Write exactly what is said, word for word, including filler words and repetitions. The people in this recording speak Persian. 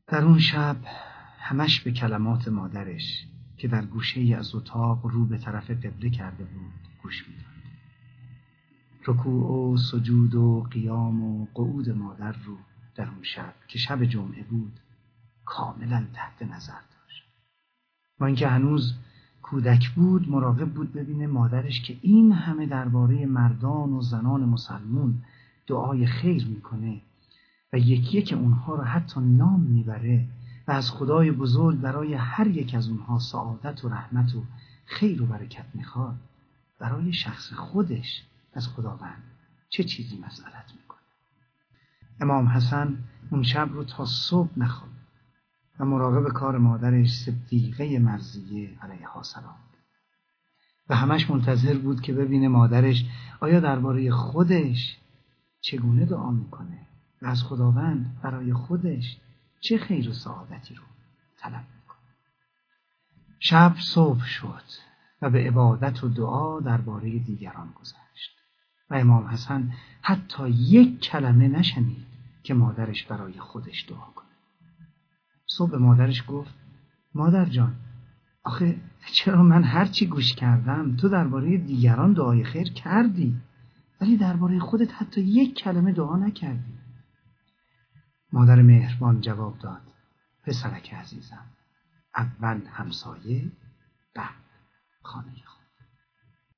در اون شب همش به کلمات مادرش که در گوشه‌ای از اتاق رو به طرف قبله کرده بود گوش میداد. رکوع و سجود و قیام و قعود مادر رو در اون شب که شب جمعه بود کاملا تحت نظر داشت. با اینکه هنوز کودک بود مراقب بود ببینه مادرش که این همه درباره مردان و زنان مسلمون دعای خیر میکنه و یکی یک اونها رو حتی نام میبره و از خدای بزرگ برای هر یک از اونها سعادت و رحمت و خیر و برکت میخواد، برای شخص خودش از خداوند چه چیزی مسئلت میکنه. امام حسن اون شب رو تا صبح نخواب و مراقب کار مادرش صدیقه مرضیه علیها السلام و همش منتظر بود که ببینه مادرش آیا درباره خودش چگونه دعا میکنه و از خداوند برای خودش چه خیر و سعادتی رو طلب میکنه. شب صبح شد و به عبادت و دعا درباره دیگران گذشت و امام حسن حتی یک کلمه نشنید که مادرش برای خودش دعا کنه. صبح مادرش گفت مادر جان، آخه چرا من هرچی گوش کردم تو درباره دیگران دعای خیر کردی ولی درباره خودت حتی یک کلمه دعا نکردی؟ مادر مهربان جواب داد پسرک عزیزم، اول همسایه بعد خانه خود.